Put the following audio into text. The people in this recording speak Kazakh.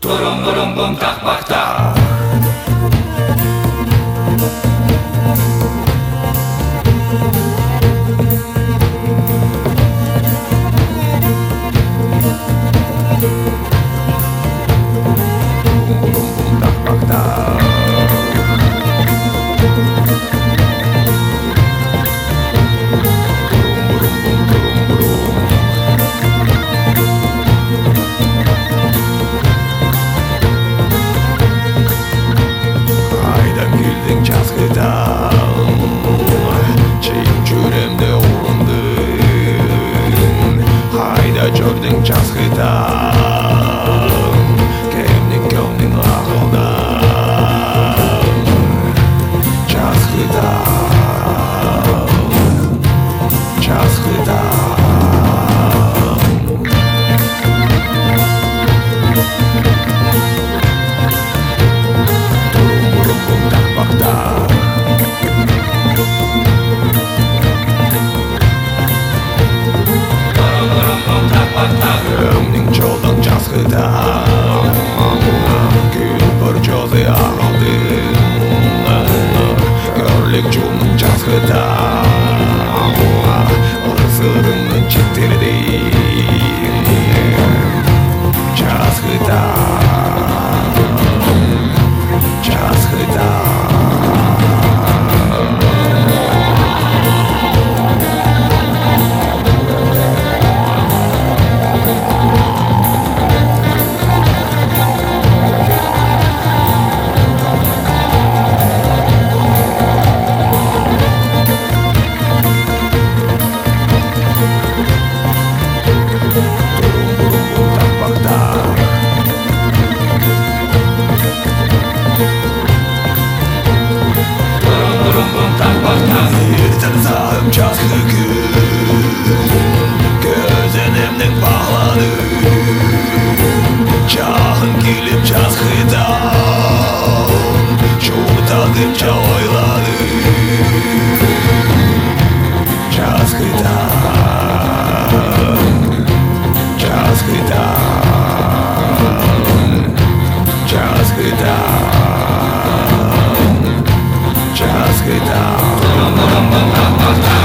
Турум-бурум-бум, тах-бах-тах. Турум-бурум-бум, тах-бах-тах. Jordan час хыта кемнин көңнин агылда час хыта час хыта турум-бурум-бум, тах-бах-тах. Көңнің жолдан час хыта күн бір жолы ағылды көрлік жолның час хыта ұрсырыңның четтелді час хыта час хыта Таңсағым жазғы күн көзінімнің бағлады жағын келіп жазғыда жуытадым жа ойлады жазғыда жазғыда жазғыда жазғыда